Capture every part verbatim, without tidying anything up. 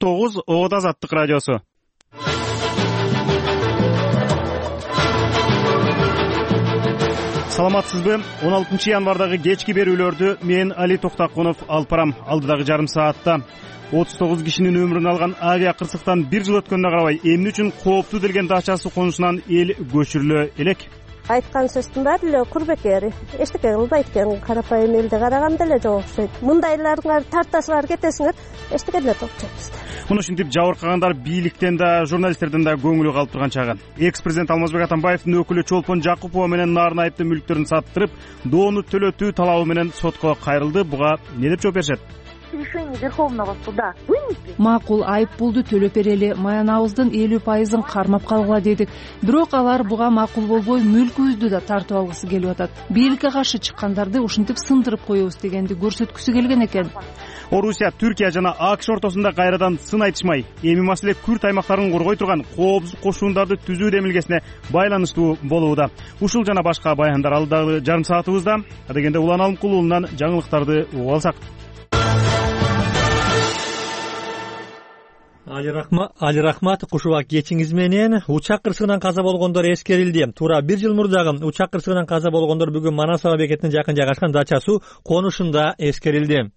тогуз Оот Азаттык радиосу. Саламатсызбы? он алтынчы январдагы кечки берүүлөрдү мен Али Токтакунов алып барам. Алдыдагы жарым саатта отуз тогуз кишинин өмүрүн алган авиа кырсыктан бир жыл өткөнүнө карабай эмне үчүн кооптуу делген дачасы конушунан эл көчүрүлө элек? Айткан сөздүн баары эле курбекери. Эчтеке кылбайт экен, карапайым элди караганда эле жок окшойт. Мындайлардын тартасыңар кетесиңер, эчтеке деле топчойбуз. Муну ушинтип жабыркагандар бийликтен да, журналисттерден да көңүлү калып турган чагы. Экс-президент Алмазбек Атамбаевдин өкүлү Чолпон Жакупова менен нарын айыптуу мүлктөрүн саттырып, доону төлөтүү талабы менен сотко кайрылды. Буга эмне деп жооп беришет? Решение Верховного суда вынесли. Макул айып пулду төлөп берели, маянабыздын элүү пайызын кармап калгыла дедик. Бирок алар буга макул болбой, мүлкүбүздү да тартып алгысы келип атат. Бийликке каршы чыккандарды ушинтип сындырып коебуз дегенди көрсөткүсү келген экен. Орусия, Түркия жана АКШ ортосунда кайрадан сын айтышмай, эми маселе Күрт аймактарын коргой турган коопсуз кошуундарды түзүү демилгесине байланыштуу болууда. Ушул жана башка баяндар алдыдагы жарым саатыбызда. Адегенде Улан Алымкул уулунан жаңылыктарды угуп алсак. Али Рахмат, кушуба кечиңиз менен. Учак кырсыгынан каза болгондор эскерилди. Туура бир жыл мурдагы учак кырсыгынан каза болгондор бүгүн Манасаба бекетине жакын жайгашкан дачасу конушунда эскерилди.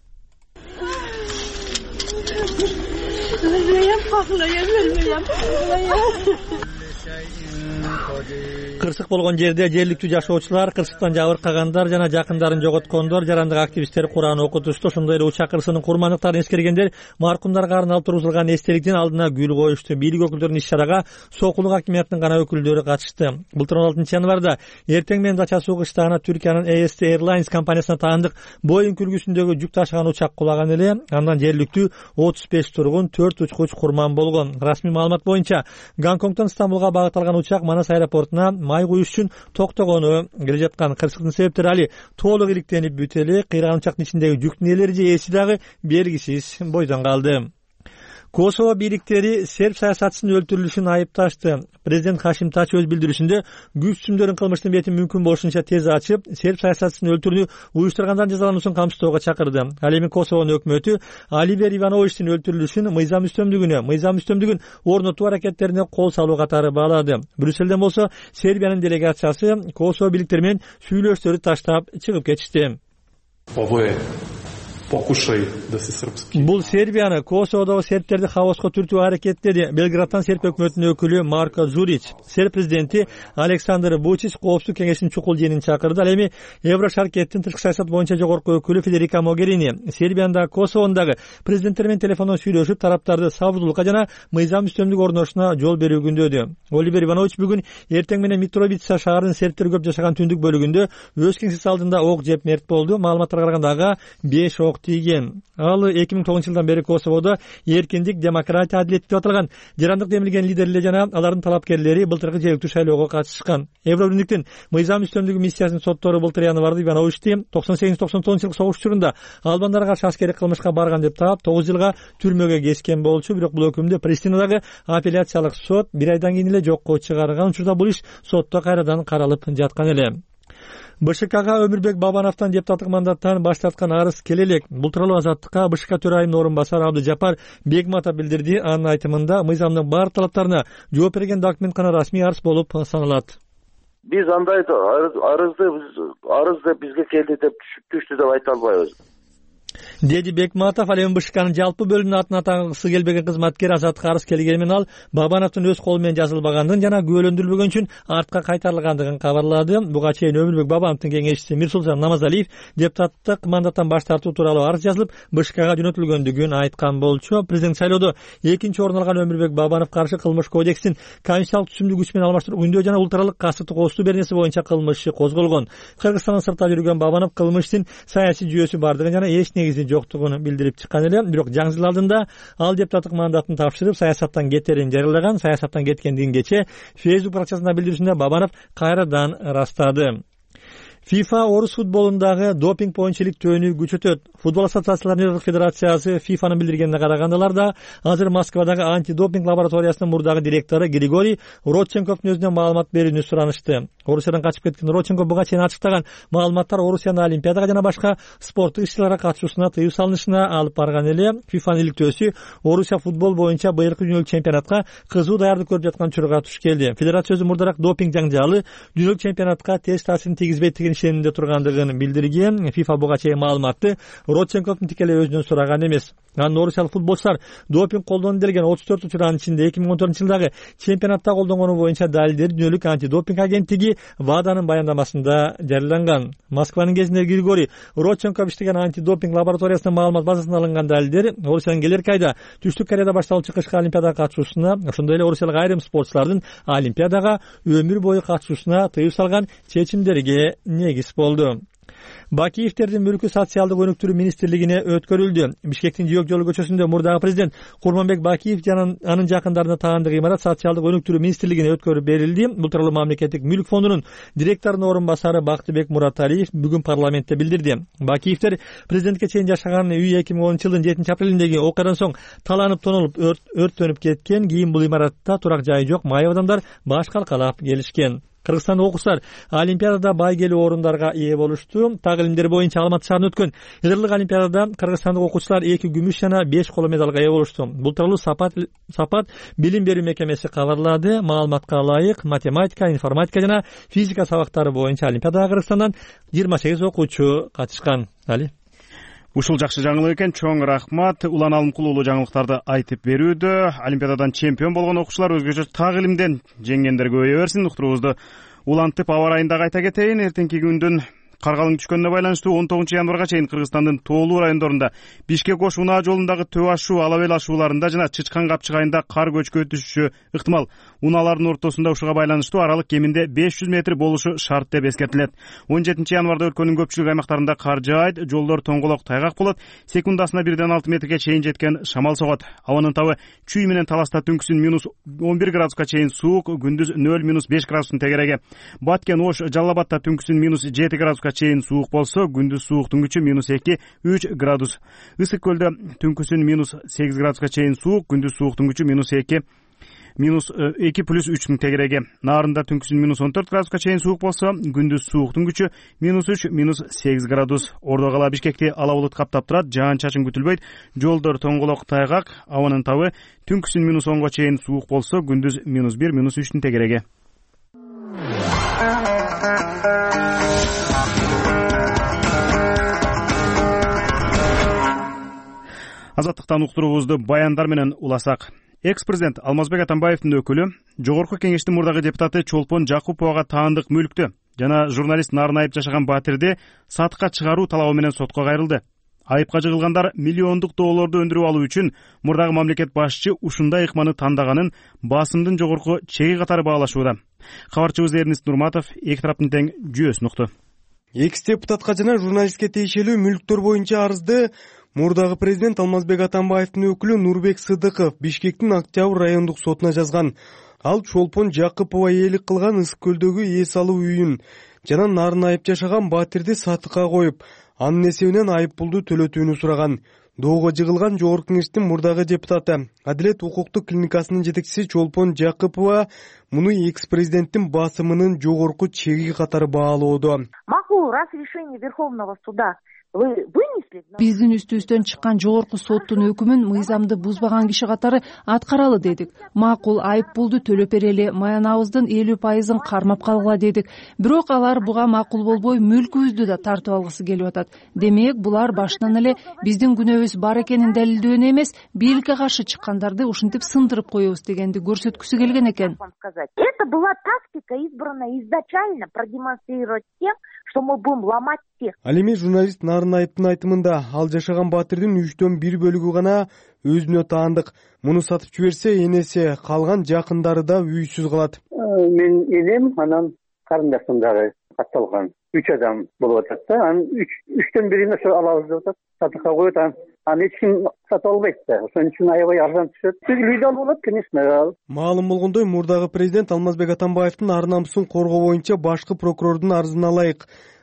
Кырсык болгон жерде жергиликтүү жашоочулар, кырсыктан жабыркагандар жана жакындарын жоготкондор, жарандык активисттер Кур'ан окутушту. Ошондой эле учак кырсыгынын курмандыктарын эскергендер маркумдарга арналып тургузулган эстеликтин алдына гүл коюшту. Бийлик өкүлдөрүнүн иш-чарага Сокулук акимиятынын гана өкүлдөрү катышты. Былтыр он алтынчы январда эртең менен дачасуу кыштагына Түркиянын Эй Эс Ти Airlines компаниясына таандык Боинг үлгүсүндөгү жүк ташыган учак кулаган эле. Андан жергиликтүү отуз беш тургун, төрт учкуч курман болгон. Расмий маалымат боюнча Гонконгдон Стамбулга багыт алган учак Манас аэропортуна май куюш үчүн токтогону келе жаткан. Кырсыктын себептери али толук иликтенип бүтө эле. Кыйраган учактын ичиндеги жүктүн ээлери же ээси дагы белгисиз бойдон калды. Косово бийликтери серб саясатчысынын өлтүрүлүшүн айыпташты. Президент Хашим Тач өз билдирүүсүндө күч түзүмдөрүн кылмыштын бетин мүмкүн болушунча тез ачып, серб саясатчысынын өлтүрүүнү уюштургандардын жазалануусун камсыздоого чакырды. Ал эми Косовонун өкмөтү Оливер Ивановичтин өлтүрүлүшүн мыйзам үстөмдүгүнө, мыйзам үстөмдүгүн орнотуу аракеттерине кол салуу катары баалады. Брюсселден болсо Сербиянын делегациясы Косово бийликтери менен сүйлөштөрү таштап чыгып кетишти. Бул Сербияны, Косоводогу сербтерди хаоска түртүү аракеттеди. Белградтан серб өкмөтүнүн өкүлү Марко Зурич. Серб президенти Александр Вучич коопсуздук кеңешинин чукул жыйынын чакырды. Ал эми Еврошаркеттин тышкы саясат боюнча жогорку өкүлү Федерика Могерини Сербияда Косоводогу президенттер менен телефондон сүйлөшүп, тараптарды сабырдуулукка жана мыйзам үстөмдүк орношуна жол берүү күндөдү. Оливер Иванович бүгүн эртең менен Митровица шаарынын сербтер көп жашаган түндүк бөлүгүндө өз кеңсеси алдында ок жеп мерт болду. Маалыматтарга караганда ага беш ок тийген. Ал эки миң тогузунчу жылдан бери Косоводо эркиндик, демократия, адилет деп аталган жарандык демилген лидерлер жана алардын талапкерлери былтыркы жергиликтүү шайлоого катышкан. Евробирликтин мыйзам үстөмдүгү миссиясынын соттору былтыр январда Ивановичти токсон сегизинчи токсон тогузунчу жылкы согуш учурунда албандарга каршы аскердик кылмышка барган деп таап тогуз жылга түрмөгө кескен болчу. Бирок бул өкүмдү Пристинадагы апелляциялык сот бир айдан кийин эле жокко чыгарган. Учурда бул иш сотто кайрадан каралып жаткан эле. Бэ Ш Кга Өмүрбек Бабановдон депутаттык мандаттан баш тарткан арыз келе элек. Бул тууралуу Азаттыкка Бэ Ш К төрайымынын орун басары Абдыжапар Бегматов билдирди. Анын айтымында мыйзамдын баардык талаптарына жооп берген документ гана расмий арыз болуп саналат. Биз андай арызды арыз деп бизге келди деп түштү деп айта албайбыз. Деди Бекматов. Ал эми Бэ Ш Кнын жалпы бөлүмүнүн атын атагысы келбеген кызматкер Азаттыкка арыз келгени менен ал Бабановдун өз колу менен жазылбагандыгын жана күбөлөндүрүлбөгөн үчүн артка кайтарылгандыгын кабарлады. Буга чейин Өмүрбек Бабановдун кеңешчиси Мирсултан Намазалиев депутаттык мандаттан баш тартуу тууралуу арыз жазылып Бэ Ш Кга жөнөтүлгөндүгүн айткан болчу. Президент шайлоодо экинчи орун алган Өмүрбек Бабанов каршы кылмыш кодекстин конституциялык түзүмдү күч менен алмаштыруу күндөө жана улуттаралык кастыктык оозтуу беренеси боюнча кылмыш козголгон. Кыргызстандын сыртта жүргөн Бабанов кылмыштын саясий жүйөсү бардыгын жана эч негизи жоктугун билдирип чыккан эле. Бирок жаңы жыл алдында ал депутаттык мандатын тапшырып, саясаттан кетерин жарыялаган. Саясаттан кеткендигин кечээ Facebook баракчасында билдирүүсүндө Бабанов кайрадан ырастады. FIFA орус футболундагы допинг боюнча иликтөөнү күчөтөт. Футбол ассоциацияларынын федерациясы ФИФАнын билдиргенине карагандалар да азыр Москвадагы антидопинг лабораториясынын мурдагы директору Григорий Родченковдун өзүнөн маалымат берүүнү суранышты. Орусиядан качып кеткен Родченков буга чейин ачыктаган маалыматтар Орусиянын олимпиадага жана башка спорттук иш-чараларга катышуусуна тыюу салынышына алып барган эле. ФИФАнын иликтөөсү Орусия футбол боюнча быйылкы дүйнөлүк чемпионатка кызуу даярдык көрүп жаткан учурга туш келди. Федерация өзү мурдараак допинг жаңжалы дүйнөлүк чемпионатка терс таасирин тийгизбейт деген ишенимде тургандыгын билдирген. ФИФА буга чейин маалыматты Родченковдун тикелей өзүнөн сураган эмес. Анын орусиялык футболчулар допинг колдонду делген отуз төрт учурдун ичинде эки миң он төртүнчү жылдагы чемпионатта колдонгону боюнча далилдери дүйнөлүк антидопинг агенттиги ВАДАнын баяндамасында жарыяланган. Москванын кезинде Григорий Родченков иштеген антидопинг лабораториясынын маалымат базасынан алынган далилдер Орусиянын келерки айда Түштүк Кореяда башталуучу кышкы олимпиадага катышуусуна, ошондой эле орусиялык айрым спортчулардын олимпиадага өмүр бою катышуусуна тыюу салган чечимдерге негиз болду. Бакиевтердин мүлкү социалдык өнүктүрүү министрлигине өткөрүлдү. Бишкектин Жөөк жолу көчөсүндө мурдагы президент Курманбек Бакиев жана анын жакындарына таандык имарат социалдык өнүктүрүү министрлигине өткөрүп берилди. Бул тууралуу мамлекеттик мүлк фондунун директорунун орун басары Бактыбек Мураталиев бүгүн парламентте билдирди. Бакиевтер президентке чейин жашаган үй эки миң онунчу жылдын жетинчи апрелиндеги окуядан соң таланып тонолуп өрттөнүп кеткен. Кийин бул имаратта турак жайы жок майып адамдар баш калкалап келишкен. Кыргызстандык окуучулар олимпиадада байгелүү орундарга ээ болушту. Так илимдер боюнча Алматы шаарында өткөн Ыдырлык олимпиадада кыргызстандык окуучулар эки күмүш жана беш коло медалга ээ болушту. Бул тууралуу Сапат Сапат билим берүү мекемеси кабарлады. Маалыматка ылайык, математика, информатика жана физика сабактары боюнча олимпиадага Кыргызстандан жыйырма сегиз окуучу катышкан. Али Ушул жакшы жаңылык экен. Чоң рахмат. Улан Алымкул уулу жаңылыктарды айтып берүүдө. Олимпиададан чемпион болгон окуучулар өзгөчө так илимден жеңгендер көбөйө берсин. Уктуруубузду улантып аба ырайындагы айта кетейин. Эртеңки күндүн каргалың түшкөнүнө байланыштуу он тогузунчу январга чейин Кыргызстандын тоолуу райондорунда Бишкек Ош унаа жолундагы Төп ашуу, Ала Бел ашууларында жана Чычкан Капчык айында кар көчкү түшүшү ыктымал. Унаалардын ортосунда ушуга байланыштуу аралык кеминде беш жүз метр болушу шарт деп эскертилет. он жетинчи январда өлкөнүн көпчүлүк аймактарында кар жаайт, жолдор тоңголок тайгак болот, секундасына бирден алты метрге чейин жеткен шамал согот. Абанын табы чүй менен таласта түнкүсүн минус он бир градуска чейин суук, күндүз нөл минус беш градустун тегереги. Баткен, Ош, Жалал Абадта түнкүсүн минус жети градуска чейин суук болсо, күндүз сууктун күчү минус эки үч градус. Ысык көлдө түнкүсүн минус сегиз градуска чейин суук, күндүз сууктун күчү минус эки минус эки плюс үчтүн тегереги. Нарында түнкүсүн минус он төрт градуска чейин суук болсо, күндүз сууктун күчү минус үч минус сегиз градус. Ордо кала Бишкекти ала булут каптап турат, жаан чачын күтүлбөйт, жолдор тоңголок тайгак, абанын табы түнкүсүн минус онго чейин суук болсо, күндүз минус бир минус үчтүн тегереги. Азаттыктан уктуруубузду баяндар менен уласак. Экс-президент Алмазбек Атамбаевдин өкүлү Жогорку Кеңештин мурдагы депутаты Чолпон Жакуповага таандык мүлктү жана журналист Нарынайып жашаган Батирди сатыкка чыгаруу талабы менен сотко кайрылды. Айыпка жыгылгандар миллиондук долларды өндүрүп алуу үчүн мурдагы мамлекет башчы ушундай ыкманы тандаганын басымдын жогорку чеги катары баалашууда. Кабарчыбыз Эрнест Нурматов эки тараптын тең жүйөсүн укту. Экс-депутатка жана журналистке тиешелүү мүлктөр боюнча арызды мурдагы президент Алмазбек Атамбаевдин өкүлү Нурбек Сыдыков Бишкектин Октябрь райондук сотуна жазган. Ал Чолпон Жакупова ээлик кылган Ысык көлдөгү эс алуу үйүн жана Нарынайып жашаган Батирди сатыкка коюп, анын эсебинен айып пулду төлөтүүнү сураган. Доого жыгылган Жогорку Кеңештин мурдагы депутаты, Адилет укуктук клиникасынын жетекчиси Чолпон Жакупова муну экс-президенттин басымынын жогорку чеги катары баалоодо. Макул, раз решение Верховного суда вы вынесли. Биздин үстүбүздөн чыккан жогорку соттун өкүмүн мыйзамды бузбаган киши катары аткаралы дедик. Макул, айып пулду төлөп берели, маянабыздын элүү пайызын кармап калгыла дедик. Бирок алар буга макул болбой мүлкүбүздү да тартып алгысы келип атат. Демек, булар башынан эле биздин күнөөбүз бар экенин далилдөөнү эмес, бийликке каршы чыккандарды ушинтип сындырып коебуз дегенди көрсөткүсү келген экен. Это была тактика, избранная изначально продемонстрировать тем, что мы будем ломать всех. Ал эми журналист Нарынайыптын айтымында ал жашаган Батирдин үчтөн бир бөлүгү гана өзүнө таандык. Муну сатып жиберсе, энеси калган жакындары да үйсүз калат. Мен энем анан карындашым дагы катталган. Үч адам болуп атат да. Анын үчтөн бирин ошо алабыз деп атат. Сатыкка коет, аны эч ким сатып албайт да. Ошон үчүн аябай арзан түшөт. Легал болот, конечно. Маалым болгондой, мурдагы президент Алмазбек Атамбаевдин ар намысын коргоо боюнча башкы прокурордун арызына ылайык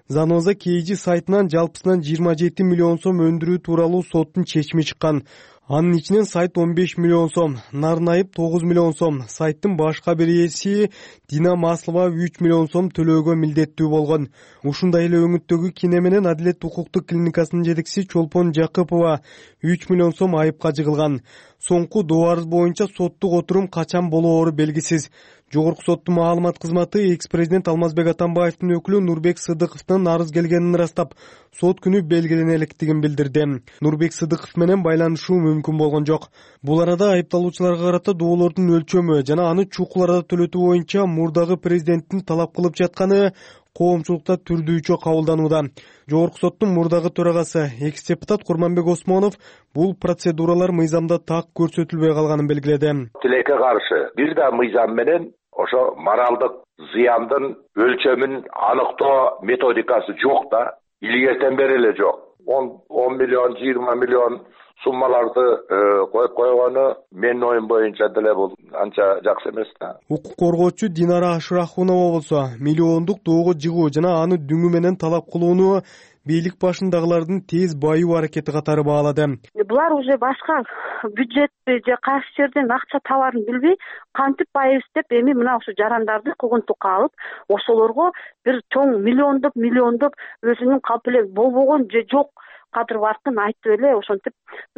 Заноза Кейжи сайтынан жалпысынан жыйырма жети миллион сом өндүрүү тууралуу соттун чечими чыккан. Анын ичинен сайт он беш миллион сом, Нарнайып тогуз миллион сом, сайттын башка бир ээси Дина Маслова үч миллион сом төлөөгө милдеттүү болгон. Ушундай эле өңүттөгү кине менен Адилет укуктук клиникасынын жетекчиси Чолпон Жакыпова үч миллион сом айыпка жыгылган. Соңку доо арыз боюнча соттук отурум качан болоору белгисиз. Жогорку соттун маалымат кызматы экс-президент Алмазбек Атамбаевдин өкүлү Нурбек Сыдыковдун арыз келгенин ырастап, сот күнү белгилене элекдигин билдирди. Нурбек Сыдыков менен байланышуу мүмкүн болгон жок. Бул арада айыпталуучуларга карата доолордун өлчөмү жана аны чукул арада төлөтүү боюнча мурдагы президенттин талап кылып жатканы коомчулукта түрдүүчө кабылданууда. Жогорку соттун мурдагы төрагасы экс-депутат Курманбек Осмонов бул процедуралар мыйзамда так көрсөтүлбөй калганын белгиледи. Тилекке каршы бир да мыйзам менен ошо моралдык зыяндын өлчөмүн аныктоо методикасы жок да, илгертен бери эле жок. он миллион, жыйырма миллион суммаларды коюп койгону менин оюм боюнча деле бул анча жакшы эмес да. Укук коргоочу Динара Ашрахунова болсо миллиондук доого жыгуу жана аны дүңү менен талап кылууну бийлик башындагылардын тез байуу аракети катары баалады. Булар уже башка бюджетти же кайсы жерден акча табарын билбей, кантип байыбыз деп эми мына ушу жарандарды кугунтукка алып, ошолорго бир чоң миллиондоп миллиондоп өзүнүн калп эле болбогон же жок кадыр бартын айтып эле ошентип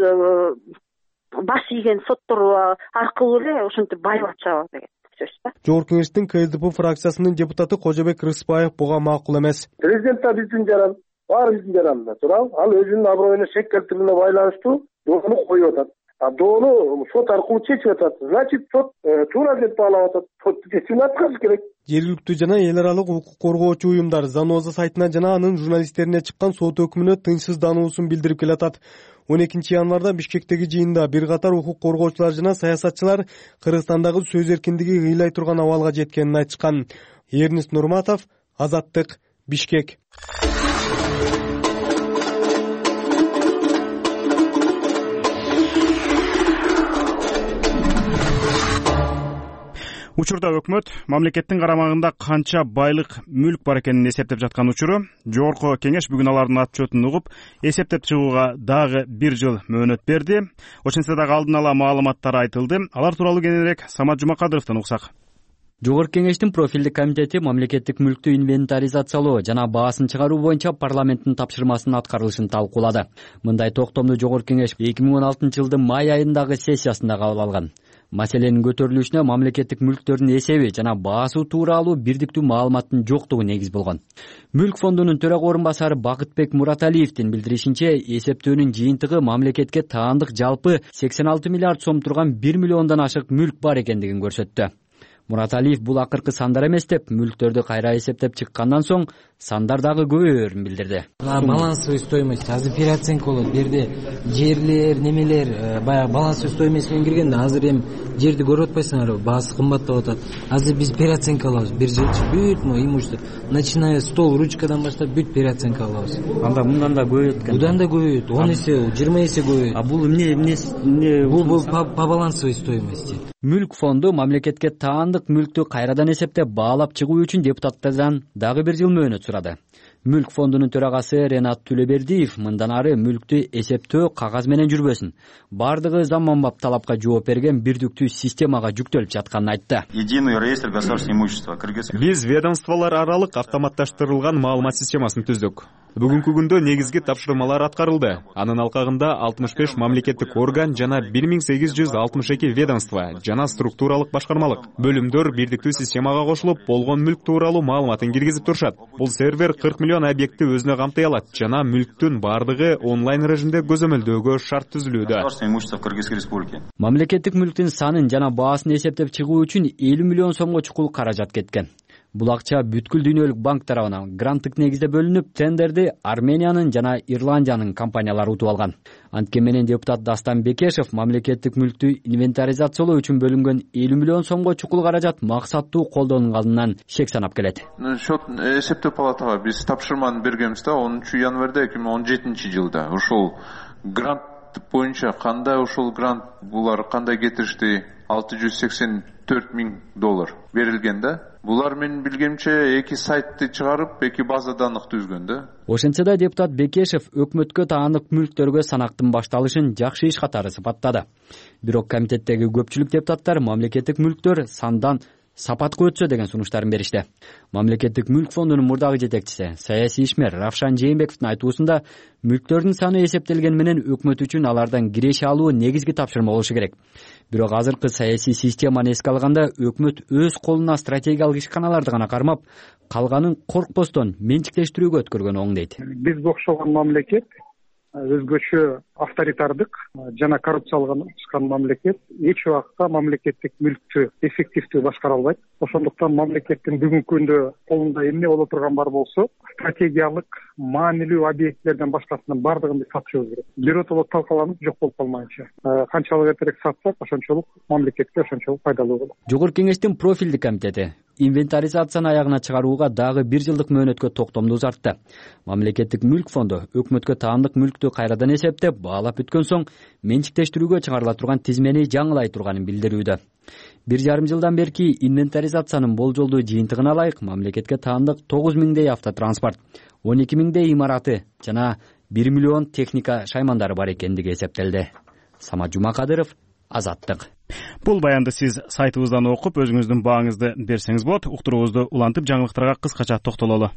баш ийген соттор аркылуу эле ошентип байып атышабы деген сөз да. Жогорку кеңештин КСДП фракциясынын депутаты Кожобек Рыспаев буга макул эмес. Президент да биздин жаран, баары биздин жараныбыз, туурабы? Ал өзүнүн аброюна шек келтирүүнүне байланыштуу доону коюп атат. А доону сот аркылуу чечип атат. Значит, сот туура деп баалап атат. Соттун чечимин аткарыш керек. Жергиликтүү жана эл аралык укук коргоочу уюмдар Заноза сайтына жана анын журналисттерине чыккан сот өкүмүнө тынчсыздануусун билдирип келатат. он экинчи январда Бишкектеги жыйында бир катар укук коргоочулар жана саясатчылар Кыргызстандагы сөз эркиндиги ыйлай турган абалга жеткенин айтышкан. Эрнис Нурматов, Азаттык, Бишкек. Учурда өкмөт мамлекеттин карамагында канча байлык, мүлк бар экенин эсептеп жаткан учуру. Жогорку кеңеш бүгүн алардын отчетун угуп, эсептеп чыгууга дагы бир жыл мөөнөт берди. Ошентсе дагы алдын ала маалыматтар айтылды. Алар тууралуу кененирээк Самат Жумакадыровдон уксак. Жогорку кеңештин профилдик комитети мамлекеттик мүлктү инвентаризациялоо жана баасын чыгаруу боюнча парламенттин тапшырмасынын аткарылышын талкуулады. Мындай токтомду Жогорку кеңеш эки миң он алтынчы жылдын май айындагы сессиясында кабыл алган. Маселенин көтөрүлүшүнө мамлекеттик мүлктөрдүн эсеби жана баасы тууралуу бирдиктүү маалыматтын жоктугу негиз болгон. Мүлк фондунун төрага орун басары Бакытбек Мураталиевдин билдиришинче, эсептөөнүн жыйынтыгы мамлекетке таандык жалпы сексен алты миллиард сом турган бир миллиондон ашык мүлк бар экендигин көрсөттү. Мураталиев бул акыркы сандар эмес деп, мүлктөрдү кайра эсептеп чыккандан соң сандар дагы көбөйөрүн билдирди. Балансовый стоимость азыр переоценка болот. Бу жерде жерлер, немелер баягы балансовый стоимость менен киргенде азыр эми жерди көрүп атпайсыңарбы? Баасы кымбаттап атат. Азыр биз переоценка алабыз. Бир жерчи бүт имущество, начиная стол, ручкадан баштап бүт переоценка алабыз. Анда мындан да көбөйөт экен. Будан да көбөйөт. он эсе, жыйырма эсе көбөйөт. А бул эмне эмне? Бул по балансовой стоимости. Мүлк фонду мамлекетке таандык мүлктү кайрадан эсептеп баалап чыгуу үчүн депутаттардан дагы бир жыл мөөнөт сурады. Мүлк фондунун төрагасы Ренат Түлөбердиев мындан ары мүлктү эсептөө кагаз менен жүрбөсүн, бардыгы заманбап талапка жооп берген бирдиктүү системага жүктөлүп жатканын айтты. Единый реестр государственного имущества. Биз ведомстволор аралык автоматташтырылган маалымат системасын түздүк. Бүгүнкү күндө негизги тапшырмалар аткарылды. Анын алкагында алтымыш беш мамлекеттик орган жана бир миң сегиз жүз алтымыш эки ведомство жана структуралык башкармалык бөлүмдөр бирдиктүү системага кошулуп, болгон мүлк тууралуу маалыматын киргизип турушат. Бул сервер кырк миллион объектти өзүнө камтый алат жана мүлктүн бардыгы онлайн режимде көзөмөлдөөгө шарт түзүлүүдө. Мамлекеттик мүлктүн санын жана баасын эсептеп чыгуу үчүн элүү миллион сомго чукул каражат кеткен. Бул акча бүткүл дүйнөлүк банк тарабынан гранттык негизде бөлүнүп, тендерди Армениянын жана Ирландиянын компаниялары утуп алган. Анткени менен депутат Дастан Бекешев мамлекеттик мүлктү инвентаризациялоо үчүн бөлүнгөн элүү миллион сомго чукул каражат максаттуу колдонулганынан шек санап келет. Счет эсептөө палатага биз тапшырманы бергенбиз да онунчу январда эки миң он жетинчи жылда. Ушул грант боюнча кандай ушул грант булар кандай кетиришти? алты жүз сексен төрт миң доллар берилген да. Булар менин билгемче эки сайтты чыгарып, эки база данных түзгөн да. Ошентсе да депутат Бекешев өкмөткө таандык мүлктөргө санактын башталышын жакшы иш катары сыпаттады. Бирок комитеттеги көпчүлүк депутаттар мамлекеттик мүлктөр сандан сапатка өтсө деген сунуштарын беришти. Мамлекеттик мүлк фондунун мурдагы жетекчиси, саясий ишмер Равшан Жээнбековдун айтуусунда, мүлктөрдүн саны эсептелген менен өкмөт үчүн алардан киреше алуу негизги тапшырма болушу керек. Бирок азыркы саясий системаны эске алганда өкмөт өз колуна стратегиялык ишканаларды гана кармап, калганын коркпостон менчиктештирүүгө өткөргөн оң дейт. Бизге окшогон мамлекет өзгөчө авторитардык жана коррупцияланган мамлекет эч убакта мамлекеттик мүлктү эффективдүү башкара албайт. Ошондуктан мамлекеттин бүгүнкү күндө колунда эмне боло турган бар болсо, стратегиялык маанилүү объектилерден башкасынын бардыгын биз сатышыбыз керек. Биротоло талкаланып жок болуп калмайынча. Канчалык эртерээк сатсак, ошончолук мамлекетке ошончолук пайдалуу болот. Жогорку кеңештин профилдик комитети инвентаризацияны аягына чыгарууга дагы бир жылдык мөөнөткө токтомду узартты. Мамлекеттик мүлк фонду өкмөткө таандык мүлктү кайрадан эсептеп, баалап бүткөн соң менчиктештирүүгө чыгарыла турган тизмени жаңылай турганын билдирүүдө. Бир жарым жылдан берки инвентаризациянын болжолдуу жыйынтыгына ылайык мамлекетке таандык тогуз миңдей автотранспорт, он эки миңдей имараты жана бир миллион техника шаймандары бар экендиги эсептелди. Самат Жумакадыров, Азаттык. Бул баянды сиз сайтыбыздан окуп, өзүңүздүн бааңызды берсеңиз болот. Уктуруубузду улантып, жаңылыктарга кыскача токтололу.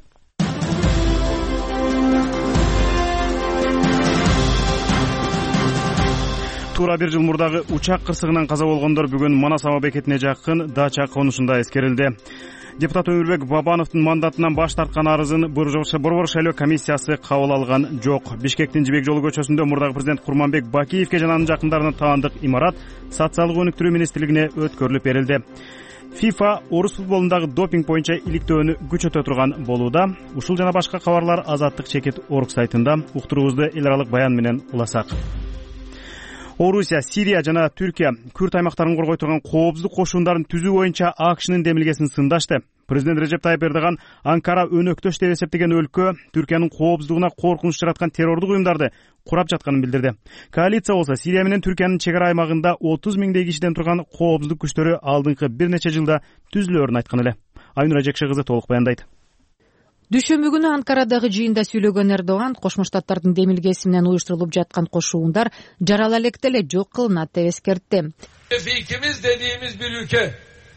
Туура бир жыл мурдагы учак кырсыгынан каза болгондор бүгүн Манас аба бекетине жакын дача конушунда эскерилди. Депутат Өмүрбек Бабановдун мандатынан баш тарткан арызын Борбор шайлоо комиссиясы кабыл алган жок. Бишкектин Жибек жолу көчөсүндө мурдагы президент Курманбек Бакиевке жана анын жакындарына таандык имарат социалдык өнүктүрүү министрлигине өткөрүлүп берилди. ФИФА орус футболундагы допинг боюнча иликтөөнү күчөтө турган болууда. Ушул жана башка кабарлар Азаттык чекит орг сайтында. Уктуруубузду эл аралык баян менен уласак. Орусия, Сирия жана Түркия Күрд аймактарын коргой турган коопсуздук кошуундарын түзүү боюнча АКШнын демилгесин сындашты. Президент Режеп Тайып Эрдоган Анкара өнөктөш деп эсептеген өлкө Түркиянын коопсуздугуна коркунуч жараткан террордук уюмдарды курап жатканын билдирди. Коалиция болсо Сирия менен Түркиянын чек ара аймагында отуз миңдей кишиден турган коопсуздук күчтөрү алдыңкы бир нече жылда түзүлөөрүн айткан эле. Айнура Жекше кызы толук баяндайт. Дүйшөмбү күнү Анкарадагы жыйында сүйлөгөн Эрдоган Кошмо Штаттардын демилгеси менен уюштурулуп жаткан кошуундар жарала электе эле жок кылынат деп эскертти. Müttefikimiz dediğimiz bir ülke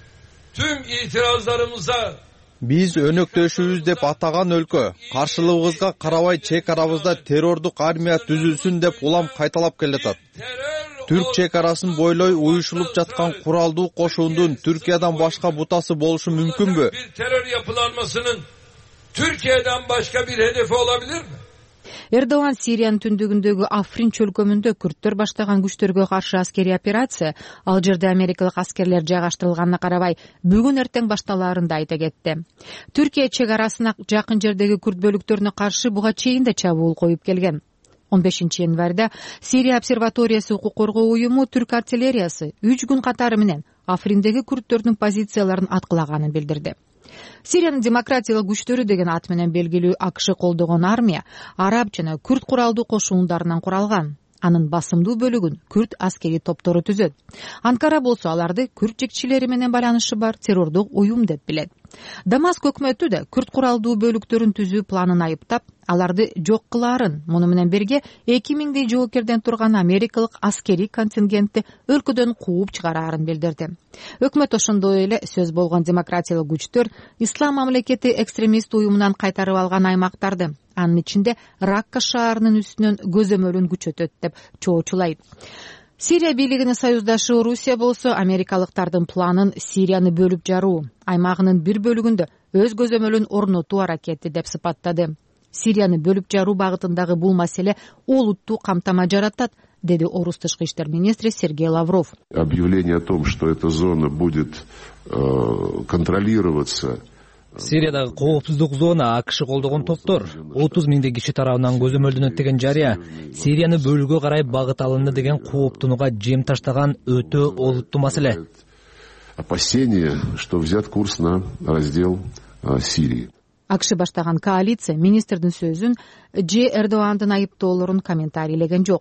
tüm itirazlarımıza Биз өнөктөшүбүз деп атаган өлкө каршылыгыбызга карабай чек арабызда террордук армия түзүлсүн деп улам кайталап келатат. Түрк чек арасын бойлой уюшулуп жаткан куралдуу кошуундун Түркиядан башка бутасы болушу мүмкүнбү? Bir terör yapılanmasının Türkiye'den başka bir hedefi olabilir mi? Эрдоган Сириянын түндүгүндөгү Африн чөлкөмүндө күрттөр баштаган күчтөргө каршы аскерий операция, ал жерде америкалык аскерлер жайгаштырылганына карабай, бүгүн эртең башталаарын да айта кетти. Түркия чек арасына жакын жердеги күрд бөлүктөрүнө каршы буга чейин да чабуул коюп келген. он бешинчи январда Сирия обсерваториясы укук коргоо уюму түрк артиллериясы үч күн катары менен Африндеги күрттөрдүн позицияларын аткылаганын билдирди. Сириянын демократиялык күчтөрү деген ат менен белгилүү АКШ колдогон армия араб жана күрд куралдуу кошуундарынан куралган. Анын басымдуу бөлүгүн күрд аскери топтору түзөт. Анкара болсо аларды күрд жекчилери менен байланышы бар террордук уюм деп билет. Дамаск өкмөтү да күрд куралдуу бөлүктөрүн түзүү планын айыптап, аларды жок кылаарын, муну менен бирге эки миңдей жоокерден турган америкалык аскерий контингентти өлкөдөн кууп чыгараарын билдирди. Өкмөт ошондой эле сөз болгон демократиялык күчтөр ислам мамлекети экстремист уюмунан кайтарып алган аймактарды, анын ичинде Ракка шаарынын үстүнөн көзөмөлүн күчөтөт деп чоочулайт. Сирия бийлигинин союздашы Орусия болсо америкалыктардын планын Сирияны бөлүп жаруу, аймагынын бир бөлүгүндө өз көзөмөлүн орнотуу аракети деп сыпаттады. Сирияны бөлүп жаруу багытындагы бул маселе олуттуу камтама жаратат, деди орус тышкы иштер министри Сергей Лавров. Объявление о том, что эта зона будет э, контролироваться. Сириядагы коопсуздук зона АКШ колдогон топтор отуз миңдей киши тарабынан көзөмөлдөнөт деген жарыя Сирияны бөлүүгө карай багыт алынды деген кооптунууга жем таштаган өтө олуттуу маселе. Опасение, что взят курс на раздел Сирии. АКШ баштаган коалиция министрдин сөзүн Ж Эрдогандын айыптоолорун комментарийлеген жок.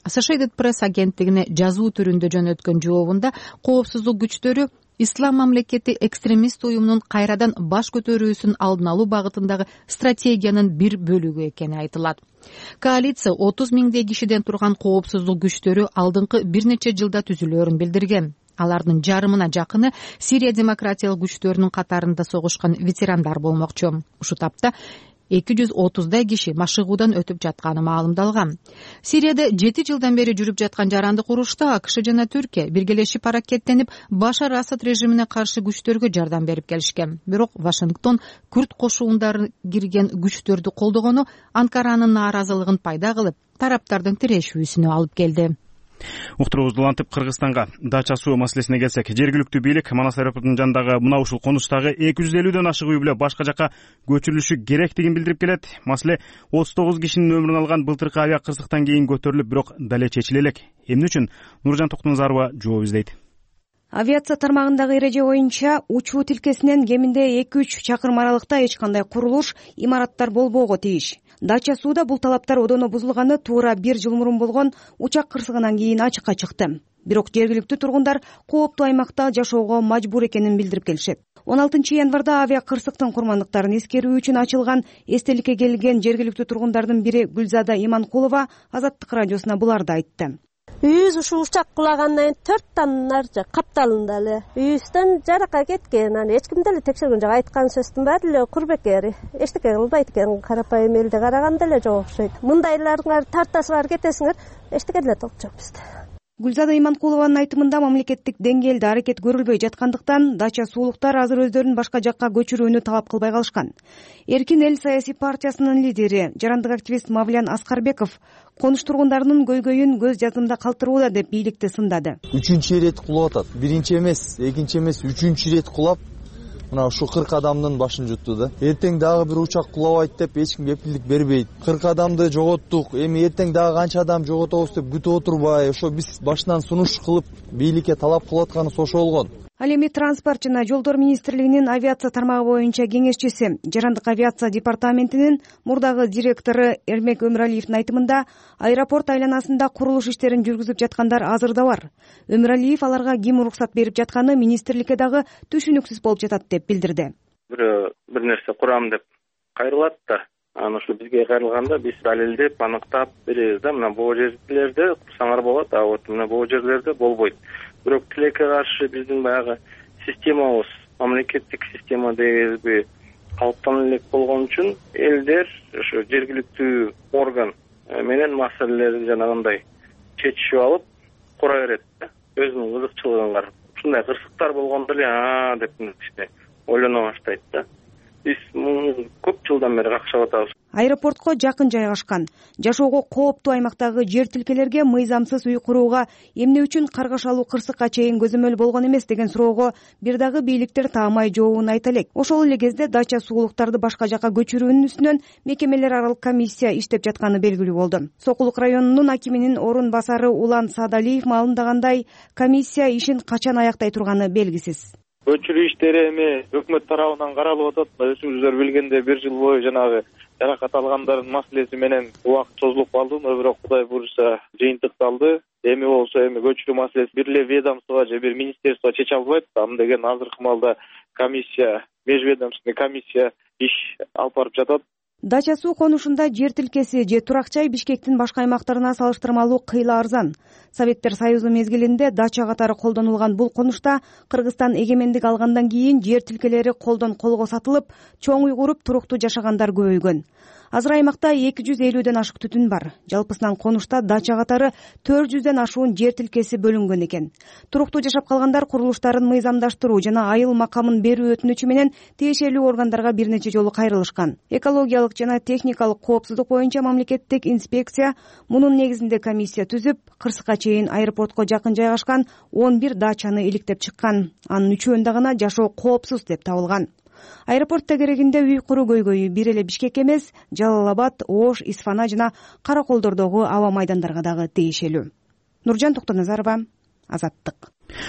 Associated Press агенттигине жазуу түрүндө жөнөткөн жообунда коопсуздук күчтөрү Ислам мамлекети экстремист уюмунун кайрадан баш көтөрүүсүн алдын алуу багытындагы стратегиянын бир бөлүгү экени айтылат. Коалиция отуз миңдей кишиден турган коопсуздук күчтөрү алдыңкы бир нече жылда түзүлөөрүн билдирген. Алардын жарымына жакыны Сирия демократиялык күчтөрүнүн катарында согушкан ветерандар болмокчу. Ушул тапта эки жүз отуздай киши машыгуудан өтүп жатканы маалымдалган. Сирияда жети жылдан бери жүрүп жаткан жарандык урушта АКШ жана Түркия биргелешип аракеттенип, Башар Асад режимине каршы күчтөргө жардам берип келишкен. Бирок Вашингтон күрд кошуундары кирген күчтөрдү колдогону Анкаранын нааразылыгын пайда кылып, тараптардын тирешүүсүнө алып келди. Уктуруубузду улантып Кыргызстанга дача суу маселесине келсек, жергиликтүү бийлик Манас аэропортунун жанындагы мына ушул конуштагы эки жүз элүүдөн ашык үй бүлө башка жакка көчүрүлүшү керектигин билдирип келет. Маселе отуз тогуз кишинин өмүрүн алган былтыркы авиа кырсыктан кийин көтөрүлүп, бирок дале чечиле элек. Эмне үчүн? Нуржан Токтоназарова жооп издейт. Авиация тармагындагы эреже боюнча учуу тилкесинен кеминде эки үч чакырым аралыкта эч кандай курулуш, имараттар болбоого тийиш. Дача сууда бул талаптар одоно бузулганы туура бир жыл мурун болгон учак кырсыгынан кийин ачыкка чыкты. Бирок жергиликтүү тургундар кооптуу аймакта жашоого мажбур экенин билдирип келишет. он алтынчы январда авиа кырсыктын курмандыктарын эскерүү үчүн ачылган эстеликке келген жергиликтүү тургундардын бири Гүлзада Иманкулова Азаттык радиосуна буларды айтты. Үйүбүз ушул учак кулагандан кийин төрт тонна капталында эле үйүбүздөн жаракка кеткен. Аны эч ким деле текшерген жок. Айткан сөздүн баары эле курбекер. Эчтеке кылбайт экен. Карапайым элде караганда эле жок окшойт. Мындайларыңар тартасыңар, кетесиңер, эчтеке деле толуп жок бизде. Гүлзада Иманкулованын айтымында мамлекеттик деңгээлде аракет көрүлбөй жаткандыктан дача суулуктар азыр өздөрүн башка жакка көчүрүүнү талап кылбай калышкан. Эркин эл саясий партиясынын лидери, жарандык активист Мавлян Аскарбеков конуш тургундарынын көйгөйүн көз жаздымда калтырууда деп бийликти сындады. Үчүнчү ирет кулап атат. Биринчи эмес, экинчи эмес, үчүнчү ирет кулап мына ушу кырк адамдын башын жутту да. Эртең дагы бир учак кулабайт деп эч ким кепилдик бербейт. кырк адамды жоготтук. Эми эртең дагы канча адам жоготобуз деп күтүп отурбай, ошо биз башынан сунуш кылып бийликке талап кылып атканыбыз ошо болгон. Ал эми транспорт жана жолдор министрлигинин авиация тармагы боюнча кеңешчиси, жарандык авиация департаментинин мурдагы директору Эрмек Өмүралиевдин айтымында, аэропорт айланасында курулуш иштерин жүргүзүп жаткандар азыр да бар. Өмүралиев аларга ким уруксат берип жатканы министрликке дагы түшүнүксүз болуп жатат деп билдирди. Бирөө бир нерсе курам деп кайрылат да, анан ошо бизге кайрылганда биз далилдеп, аныктап беребиз да. Мына бул жерлерде курсаңар болот, а вот мына бул жерлерде болбойт. Бирок тилекке каршы биздин баягы системабыз, мамлекеттик система дегенби калыптана элек болгон үчүн элдер ошо жергиликтүү орган менен маселелерди жанагындай чечишип алып кура берет да, өзүнүн кызыкчылыгын карап. Ушундай кырсыктар болгондо эле а деп иште ойлоно баштайт да. Биз көп жылдан бери какшап атабыз. Аэропортко жакын жайгашкан, жашоого кооптуу аймактагы жер тилкелерге мыйзамсыз үй курууга эмне үчүн каргашалуу кырсыкка чейин көзөмөл болгон эмес деген суроого бир дагы бийликтер таамай жообун айта элек. Ошол эле кезде дача суулуктарды башка жакка көчүрүүнүн үстүнөн мекемелер аралык комиссия иштеп жатканы белгилүү болду. Сокулук районунун акиминин орун басары Улан Саадалиев маалымдагандай, комиссия ишин качан аяктай турганы белгисиз. Көчүрүү иштери эми өкмөт тарабынан каралып атат. Өзүңүздөр билгендей бир жыл бою жанагы жаракат алгандардын маселеси менен убакыт созулуп калды, бирок Кудай буйруса жыйынтыкталды. Эми болсо эми көчүрүү маселеси бир эле ведомство же бир министерство чече албайт. Ам деген азыркы маалда комиссия, межведомственный комиссия иш алып барып жатат. Дача суу конушунда жер тилкеси же турак жай Бишкектин башка аймактарына салыштырмалуу кыйла арзан. Советтер Союзу мезгилинде дача катары колдонулган бул конушта Кыргызстан эгемендик алгандан кийин жер тилкелери колдон колго сатылып, чоң үй куруп туруктуу жашагандар көбөйгөн. Азыр аймакта эки жүз элүүдөн ашык түтүн бар. Жалпысынан конушта дача катары төрт жүздөн ашуун жер тилкеси бөлүнгөн экен. Туруктуу жашап калгандар курулуштарын мыйзамдаштыруу жана айыл макамын берүү өтүнүчү менен тиешелүү органдарга бир нече жолу кайрылышкан. Экологиялык жана техникалык коопсуздук боюнча мамлекеттик инспекция мунун негизинде комиссия түзүп, кырсыкка чейин аэропортко жакын жайгашкан он бир дачаны иликтеп чыккан. Анын үчөөндө гана жашоо коопсуз деп табылган. Аэропорт тегерегинде үй куруу көйгөйү бир эле Бишкек эмес, Жалал Абад, Ош, Исфана жана Караколдордогу аба майдандарга дагы тиешелүү. Нуржан Токтоназарова, Азаттык.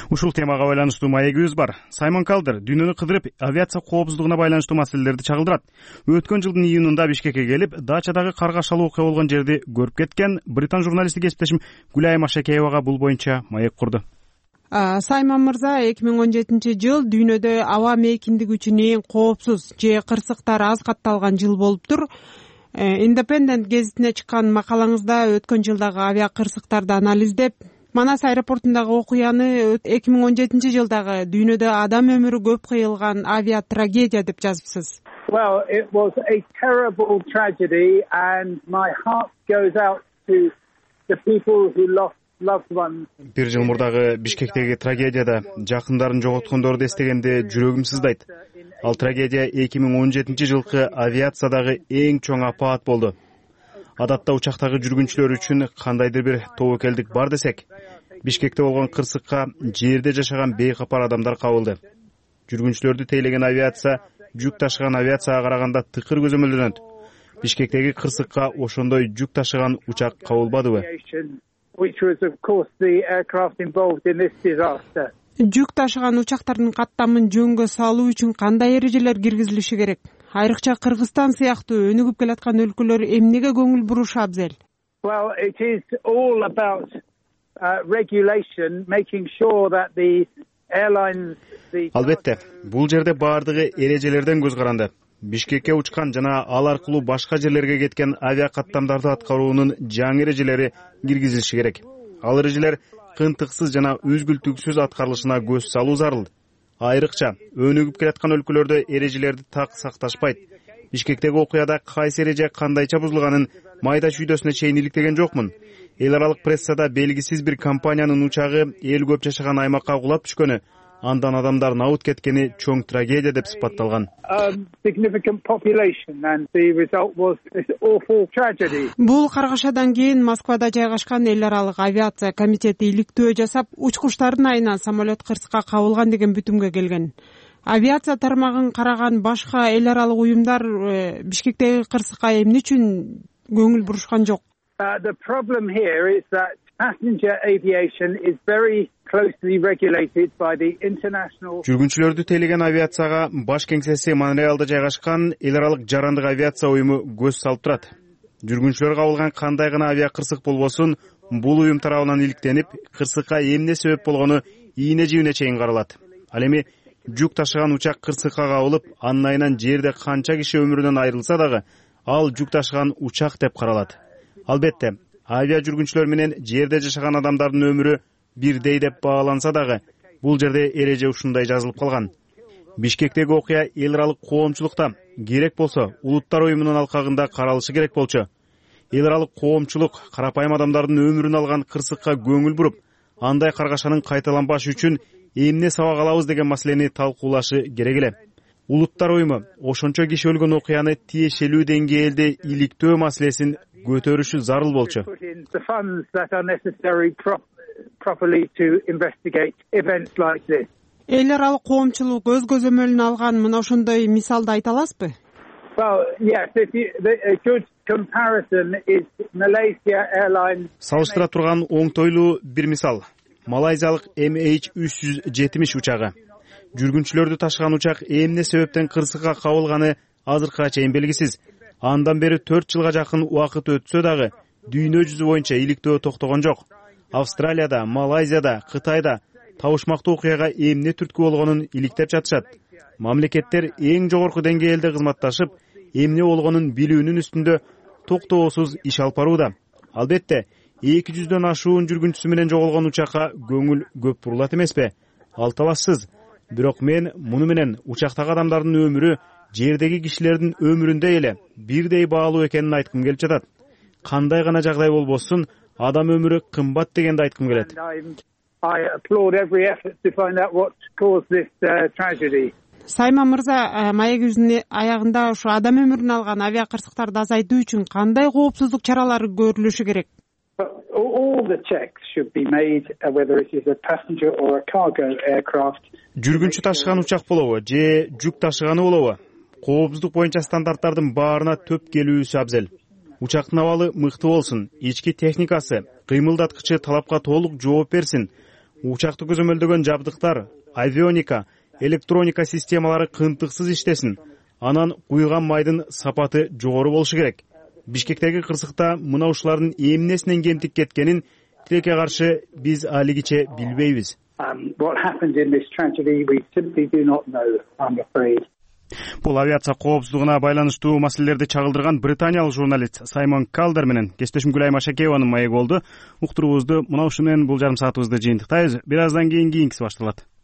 Ушул темага байланыштуу маегибиз бар. Саймон Калдер дүйнөнү кыдырып, авиация коопсуздугуна байланыштуу маселелерди чагылдырат. Өткөн жылдын июнунда Бишкекке келип, дачадагы каргашалуу окуя болгон жерди көрүп кеткен британ журналисти кесиптешим Гүлайым Ашакеевага бул боюнча маек курду. Саймон мырза, эки миң он жетинчи жыл дүйнөдө аба мейкиндиги үчүн эң коопсуз же кырсыктар аз катталган жыл болуптур. Independent гезитине чыккан макалаңызда өткөн жылдагы авиа кырсыктарды анализдеп, Манас аэропортундагы окуяны эки миң он жетинчи жылдагы дүйнөдө адам өмүрү көп кыйылган авиа трагедия деп жазыпсыз. Well, it was a terrible tragedy and my heart goes out to the people who lost loved ones. Бир жыл мурдагы Бишкектеги трагедияда жакындарын жоготкондорду эстегенде жүрөгүм сыздайт. Ал трагедия эки миң он жетинчи жылкы авиациядагы эң чоң апаат болду. Адатта учактагы жүргүнчүлөр үчүн кандайдыр бир тобокелдик бар десек, Бишкекте болгон кырсыкка жерде жашаган бейкапар адамдар кабылды. Жүргүнчүлөрдү тейлеген авиация жүк ташыган авиацияга караганда тыкыр көзөмөлдөнөт. Бишкектеги кырсыкка ошондой жүк ташыган учак кабылбадыбы? Жүк ташыган учактардын каттамын жөнгө салуу үчүн кандай эрежелер киргизилиши керек? Айрыкча Кыргызстан сыяктуу өнүгүп келаткан өлкөлөр эмнеге көңүл бурушу абзел? Well, it is all about uh, regulation, making sure that the airlines the Албетте, бул жерде баардыгы эрежелерден көз каранды. Бишкекке учкан жана ал аркылуу башка жерлерге кеткен авиа каттамдарды аткаруунун жаңы эрежелери киргизилиши керек. Ал эрежелер кынтыксыз жана үзгүлтүксүз аткарылышына көз салуу зарыл. Айрыкча өнүгүп келаткан өлкөлөрдө эрежелерди так сакташпайт. Бишкектеги окуяда кайсы эреже кандайча бузулганын майда чүйдөсүнө чейин иликтеген жокмун. Эл аралык прессада белгисиз бир компаниянын учагы эл көп жашаган аймакка кулап түшкөнү, андан адамдар набыт кеткени чоң трагедия деп сыпатталган. Бул каргашадан кийин Москвада жайгашкан эл аралык авиация комитети иликтөө жасап, учкучтардын айынан самолет кырсыкка кабылган деген бүтүмгө келген. Авиация тармагын караган башка эл аралык уюмдар Бишкектеги кырсыкка эмне үчүн көңүл бурушкан жок? The problem here is that passenger aviation is very closely regulated by the international. Жүргүнчүлөрдү тейлеген авиацияга баш кеңсеси Монреалда жайгашкан эл аралык жарандык авиация уюму көз салып турат. Жүргүнчүлөр кабылган кандай гана авиа кырсык болбосун, бул уюм тарабынан иликтенип, кырсыкка эмне себеп болгону ийне жибине чейин каралат. Ал эми жүк ташыган учак кырсыкка кабылып, анын айынан жерде канча киши өмүрүнөн айрылса дагы, ал жүк ташыган учак деп каралат. Албетте, авиа жүргүнчүлөр менен жерде жашаган адамдардын өмүрү бирдей деп бааланса дагы, бул жерде эреже ушундай жазылып калган. Бишкектеги окуя эл аралык коомчулукта керек болсо улуттар уюмунун алкагында каралышы керек болчу. Эл аралык коомчулук карапайым адамдардын өмүрүн алган кырсыкка көңүл буруп, андай каргашанын кайталанбашы үчүн эмне сабак алабыз деген маселени талкуулашы керек эле. Улуттар уюму ошончо киши өлгөн окуяны тиешелүү деңгээлде иликтөө маселесин көтөрүшү зарыл болчу. Эл аралык коомчулук өз көзөмөлүнө алган мына ошондой мисалды айта аласызбы? Салыштыра турган оңтойлуу бир мисал. Малайзиялык эм эйч үч жүз жетимиш учагы. Жүргүнчүлөрдү ташыган учак эмне себептен кырсыкка кабылганы азыркыга чейин белгисиз. Андан бери төрт жылга жакын убакыт өтсө дагы дүйнө жүзү боюнча иликтөө токтогон жок. Австралияда, Малайзияда, Кытайда табышмактуу окуяга эмне түрткү болгонун иликтеп жатышат. Мамлекеттер эң жогорку деңгээлде кызматташып, эмне болгонун билүүнүн үстүндө токтоосуз иш алып барууда. Албетте, эки жүздөн ашуун жүргүнчүсү менен жоголгон учакка көңүл көп бурулат эмеспи? Ал табашсыз. Бирок мен муну менен учактагы адамдардын өмүрү жердеги кишилердин өмүрүндөй эле бирдей баалуу экенин айткым келип жатат. Кандай гана жагдай болбосун, адам өмүрү кымбат дегенди айткым келет. Саймон мырза, маегибиздин аягында ушу адам өмүрүн алган авиа кырсыктарды азайтуу үчүн кандай коопсуздук чаралары көрүлүшү керек? Жүргүнчү ташыган учак болобу же жүк ташыганы болобу? Коопсуздук боюнча стандарттардын баарына төп келүүсү абзел. Учактын абалы мыкты болсун, ички техникасы, кыймылдаткычы талапка толук жооп берсин. учакты көзөмөлдөгөн жабдыктар, авионика, электроника системалары кыйынтыксыз иштесин, анан куйган майдын сапаты жогору болушу керек. Бишкектеги кырсыкта мына ушулардын эмнесинен кемтик кеткенин тилекке каршы биз алигиче билбейбиз. Бул авиация коопсуздугуна байланыштуу маселелерди чагылдырган британиялык журналист Саймон Калдер менен кесиптешим Гүлайым Ашакееванын маегі болду. Уктуруубузду мына ушу менен бул жарым саатыбызды жыйынтыктайбыз. Бир аздан кийин кийинкиси башталат.